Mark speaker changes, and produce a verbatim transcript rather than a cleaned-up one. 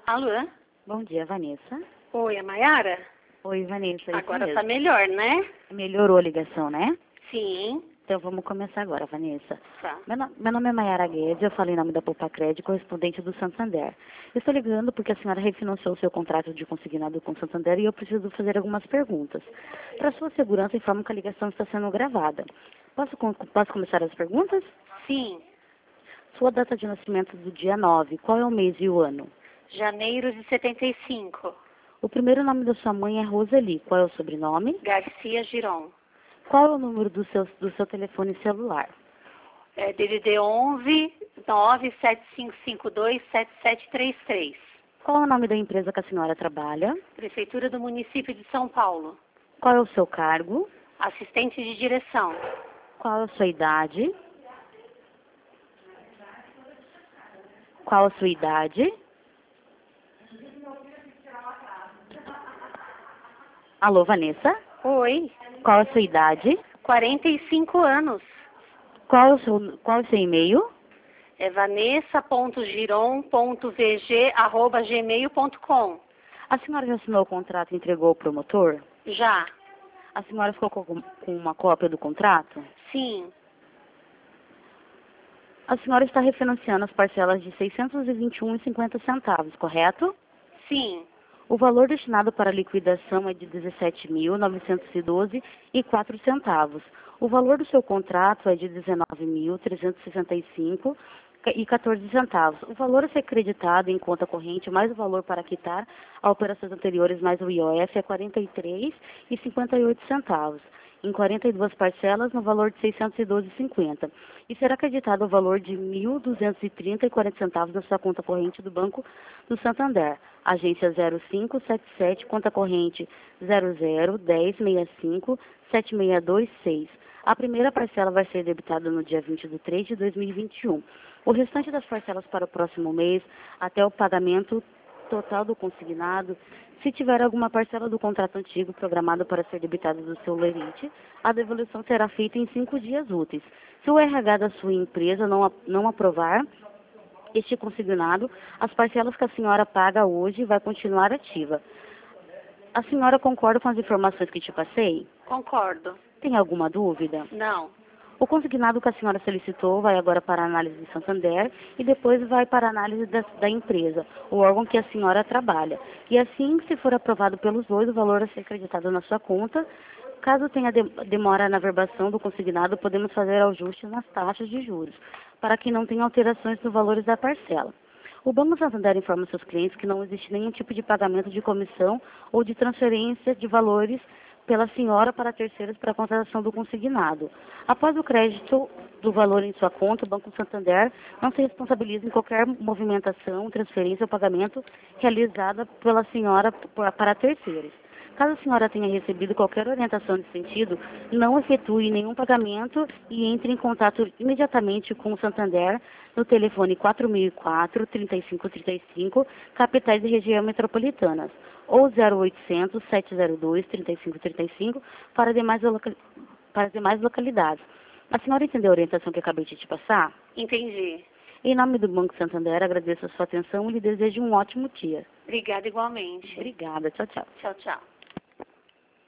Speaker 1: Alô?
Speaker 2: Bom dia, Vanessa.
Speaker 1: Oi, a Maiara?
Speaker 2: Oi, Vanessa.
Speaker 1: Agora
Speaker 2: isso
Speaker 1: tá
Speaker 2: mesmo.
Speaker 1: melhor, né?
Speaker 2: Melhorou a ligação, né?
Speaker 1: Sim.
Speaker 2: Então vamos começar agora, Vanessa.
Speaker 1: Tá.
Speaker 2: Meu, no- meu nome é Maiara Guedes, eu falo em nome da Poupa Crédito, correspondente do Santander. Eu estou ligando porque a senhora refinanciou o seu contrato de consignado com o Santander e eu preciso fazer algumas perguntas. Para sua segurança, informo que a ligação está sendo gravada. Posso, com- posso começar as perguntas?
Speaker 1: Sim.
Speaker 2: Sua data de nascimento do dia nove, qual é o mês e o ano?
Speaker 1: Janeiro de setenta e cinco.
Speaker 2: O primeiro nome da sua mãe é Roseli, qual é o sobrenome?
Speaker 1: Garcia Giron.
Speaker 2: Qual é o número do seu, do seu telefone celular?
Speaker 1: É D D D onze nove sete cinco cinco dois sete sete três três.
Speaker 2: Qual é o nome da empresa que a senhora trabalha?
Speaker 1: Prefeitura do município de São Paulo.
Speaker 2: Qual é o seu cargo?
Speaker 1: Assistente de direção.
Speaker 2: Qual é a sua idade? Qual a sua idade? Alô, Vanessa?
Speaker 1: Oi.
Speaker 2: Qual a sua idade?
Speaker 1: quarenta e cinco anos.
Speaker 2: Qual é o seu, qual é o seu e-mail?
Speaker 1: É vanessa ponto giron ponto v g arroba gmail ponto com.
Speaker 2: A senhora já assinou o contrato e entregou ao promotor?
Speaker 1: Já.
Speaker 2: A senhora ficou com, com uma cópia do contrato?
Speaker 1: Sim.
Speaker 2: A senhora está refinanciando as parcelas de seiscentos e vinte e um reais e cinquenta centavos, correto?
Speaker 1: Sim.
Speaker 2: O valor destinado para liquidação é de dezessete mil novecentos e doze reais e quatro centavos. O valor do seu contrato é de dezenove mil trezentos e sessenta e cinco reais e quatorze centavos. O valor a ser creditado em conta corrente mais o valor para quitar a operações anteriores mais o I O F é quarenta e três reais e cinquenta e oito centavos. Em quarenta e duas parcelas no valor de seiscentos e doze reais e cinquenta centavos. E será acreditado o valor de mil duzentos e trinta reais e quarenta centavos na sua conta corrente do Banco do Santander. Agência zero cinco sete sete, conta corrente zero zero dez sessenta e cinco sete seis dois seis. A primeira parcela vai ser debitada no dia vinte de três de dois mil e vinte e um. O restante das parcelas para o próximo mês, até o pagamento total do consignado. Se tiver alguma parcela do contrato antigo programada para ser debitada do seu lerite, a devolução será feita em cinco dias úteis. Se o R H da sua empresa não, a- não aprovar este consignado, as parcelas que a senhora paga hoje vai continuar ativa. A senhora concorda com as informações que te passei?
Speaker 1: Concordo.
Speaker 2: Tem alguma dúvida?
Speaker 1: Não.
Speaker 2: O consignado que a senhora solicitou vai agora para a análise de Santander e depois vai para a análise da, da empresa, o órgão que a senhora trabalha. E assim, se for aprovado pelos dois, o valor a ser acreditado na sua conta. Caso tenha de, demora na verbação do consignado, podemos fazer ajustes nas taxas de juros, para que não tenha alterações nos valores da parcela. O Banco Santander informa seus clientes que não existe nenhum tipo de pagamento de comissão ou de transferência de valores pela senhora para terceiros para a contratação do consignado. Após o crédito do valor em sua conta, o Banco Santander não se responsabiliza em qualquer movimentação, transferência ou pagamento realizada pela senhora para terceiros. Caso a senhora tenha recebido qualquer orientação nesse sentido, não efetue nenhum pagamento e entre em contato imediatamente com o Santander no telefone quatro mil e quatro, trinta e cinco trinta e cinco, capitais e região metropolitanas, ou zero oitocentos, sete zero dois, trinta e cinco trinta e cinco para demais, loca... para as demais localidades. A senhora entendeu a orientação que eu acabei de te passar?
Speaker 1: Entendi.
Speaker 2: Em nome do Banco Santander, agradeço a sua atenção e lhe desejo um ótimo dia.
Speaker 1: Obrigada igualmente.
Speaker 2: Obrigada. Tchau, tchau.
Speaker 1: Tchau, tchau.